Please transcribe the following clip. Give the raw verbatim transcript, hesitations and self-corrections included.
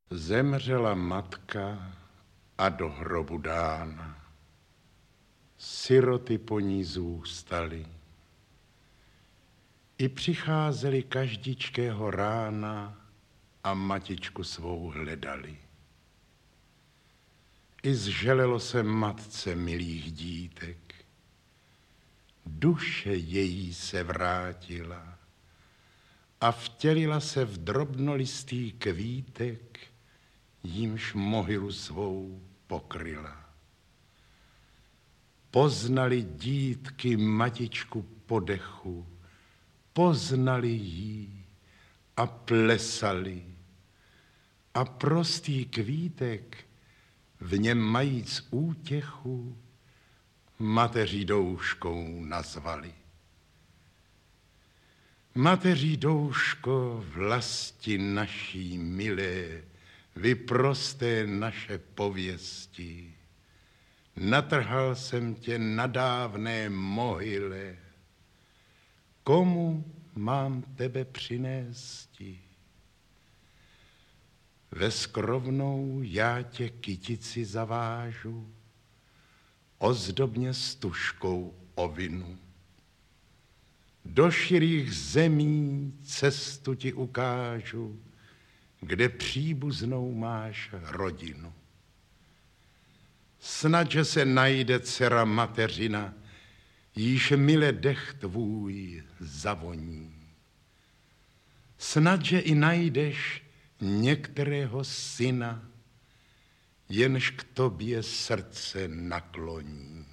Zemřela matka a do hrobu dána. Siroty po ní zůstaly. I přicházeli každičkého rána a matičku svou hledali. I zželelo se matce milých dítek. Duše její se vrátila a vtělila se v drobnolistý kvítek, jímž mohylu svou pokryla. Poznali dítky matičku po dechu, poznali jí a plesali. A prostý kvítek, v něm majíc útěchu, mateří douškou nazvali. Mateří douško, vlasti naší milé, vy prosté naše pověsti, natrhal jsem tě na dávné mohyle, komu mám tebe přinésti? Ve skrovnou já tě kytici zavážu, ozdobně stužkou ovinu. Do širých zemí cestu ti ukážu, kde příbuznou máš rodinu. Snad, že se najde dcera mateřina, jíž mile dech tvůj zavoní. Snad, že i najdeš některého syna, jenž k tobě srdce nakloní.